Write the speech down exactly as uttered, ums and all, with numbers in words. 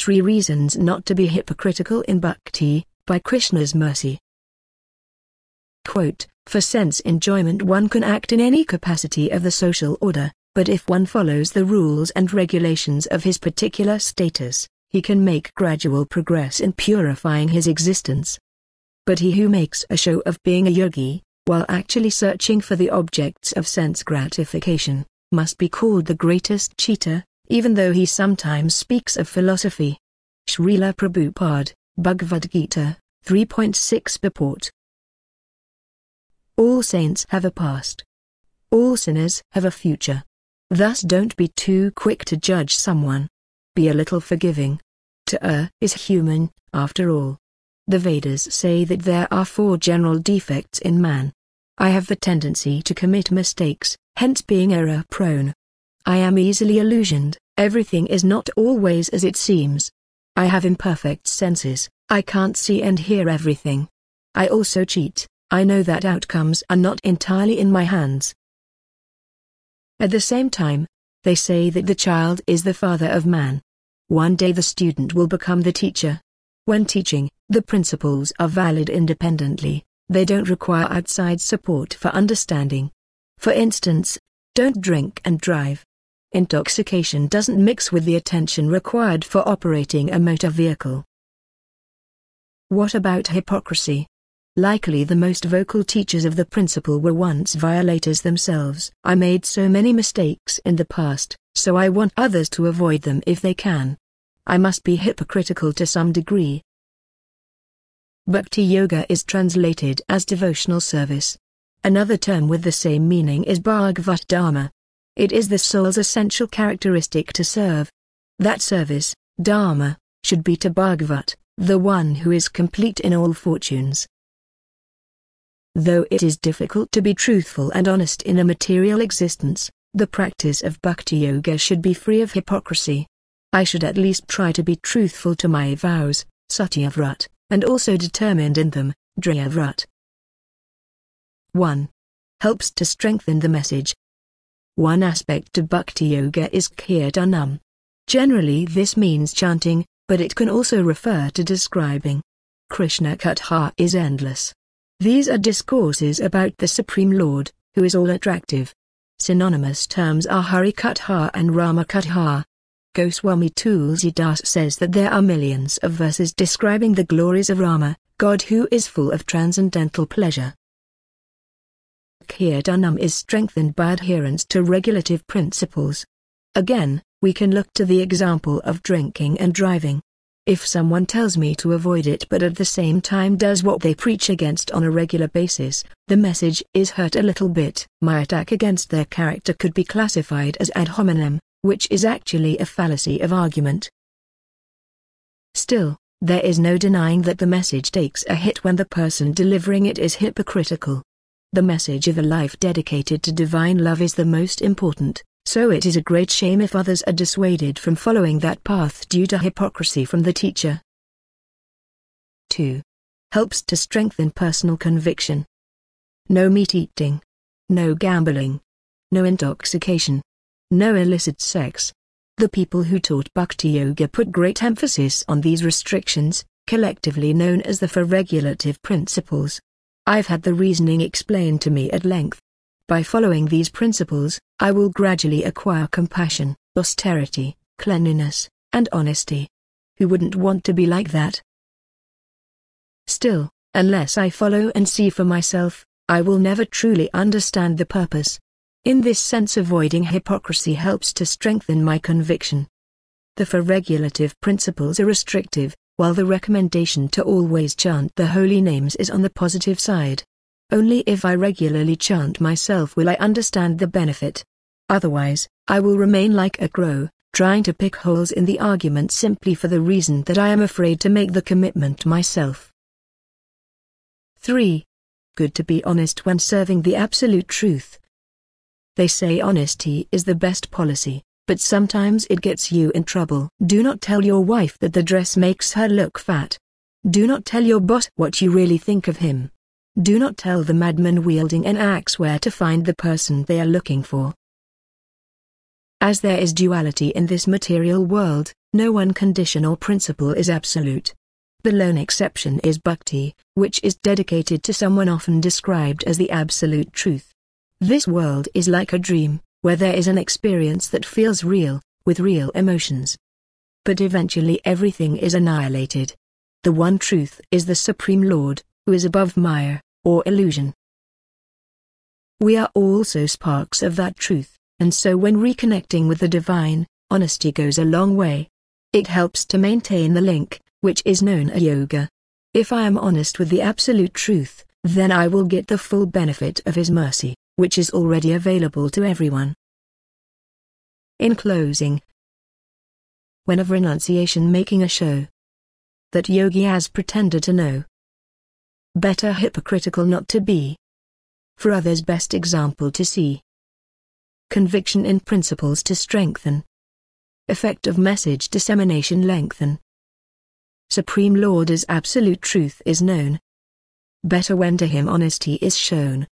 Three Reasons Not to be Hypocritical in Bhakti, by Krishna's Mercy. Quote, for sense enjoyment one can act in any capacity of the social order, but if one follows the rules and regulations of his particular status, he can make gradual progress in purifying his existence. But he who makes a show of being a yogi, while actually searching for the objects of sense gratification, must be called the greatest cheater, even though he sometimes speaks of philosophy. Srila Prabhupada, Bhagavad Gita, three point six Purport. All saints have a past. All sinners have a future. Thus don't be too quick to judge someone. Be a little forgiving. To err is human, after all. The Vedas say that there are four general defects in man. I have the tendency to commit mistakes, hence being error-prone. I am easily illusioned, everything is not always as it seems. I have imperfect senses, I can't see and hear everything. I also cheat, I know that outcomes are not entirely in my hands. At the same time, they say that the child is the father of man. One day the student will become the teacher. When teaching, the principles are valid independently, they don't require outside support for understanding. For instance, don't drink and drive. Intoxication doesn't mix with the attention required for operating a motor vehicle. What about hypocrisy? Likely the most vocal teachers of the principle were once violators themselves. I made so many mistakes in the past, so I want others to avoid them if they can. I must be hypocritical to some degree. Bhakti Yoga is translated as devotional service. Another term with the same meaning is Bhagavat Dharma. It is the soul's essential characteristic to serve. That service, Dharma, should be to Bhagavat, the one who is complete in all fortunes. Though it is difficult to be truthful and honest in a material existence, the practice of Bhakti Yoga should be free of hypocrisy. I should at least try to be truthful to my vows, Satyavrat, and also determined in them, Driyavrat. one. Helps to strengthen the message. One aspect to Bhakti Yoga is Kirtanam. Generally this means chanting, but it can also refer to describing. Krishna Katha is endless. These are discourses about the Supreme Lord, who is all-attractive. Synonymous terms are Hari Katha and Rama Katha. Goswami Tulsidas says that there are millions of verses describing the glories of Rama, God who is full of transcendental pleasure. Kirtanam is strengthened by adherence to regulative principles. Again, we can look to the example of drinking and driving. If someone tells me to avoid it but at the same time does what they preach against on a regular basis, the message is hurt a little bit. My attack against their character could be classified as ad hominem, which is actually a fallacy of argument. Still, there is no denying that the message takes a hit when the person delivering it is hypocritical. The message of a life dedicated to divine love is the most important, so it is a great shame if others are dissuaded from following that path due to hypocrisy from the teacher. two. Helps to strengthen personal conviction. No meat eating. No gambling. No intoxication. No illicit sex. The people who taught Bhakti Yoga put great emphasis on these restrictions, collectively known as the four regulative principles. I've had the reasoning explained to me at length. By following these principles, I will gradually acquire compassion, austerity, cleanliness, and honesty. Who wouldn't want to be like that? Still, unless I follow and see for myself, I will never truly understand the purpose. In this sense, avoiding hypocrisy helps to strengthen my conviction. The four regulative principles are restrictive, while the recommendation to always chant the holy names is on the positive side. Only if I regularly chant myself will I understand the benefit. Otherwise, I will remain like a crow, trying to pick holes in the argument simply for the reason that I am afraid to make the commitment myself. three. Good to be honest when serving the absolute truth. They say honesty is the best policy, but sometimes it gets you in trouble. Do not tell your wife that the dress makes her look fat. Do not tell your boss what you really think of him. Do not tell the madman wielding an axe where to find the person they are looking for. As there is duality in this material world, No one condition or principle is absolute. The lone exception is bhakti, which is dedicated to someone often described as the absolute truth. This world is like a dream, where there is an experience that feels real, with real emotions. But eventually everything is annihilated. The one truth is the Supreme Lord, who is above Maya, or illusion. We are also sparks of that truth, and so when reconnecting with the divine, honesty goes a long way. It helps to maintain the link, which is known as yoga. If I am honest with the absolute truth, then I will get the full benefit of His mercy, which is already available to everyone. In closing, when of renunciation making a show that yogi has pretended to know, better hypocritical not to be, for others best example to see, conviction in principles to strengthen, effect of message dissemination lengthen. Supreme Lord as absolute truth is known, better when to Him honesty is shown.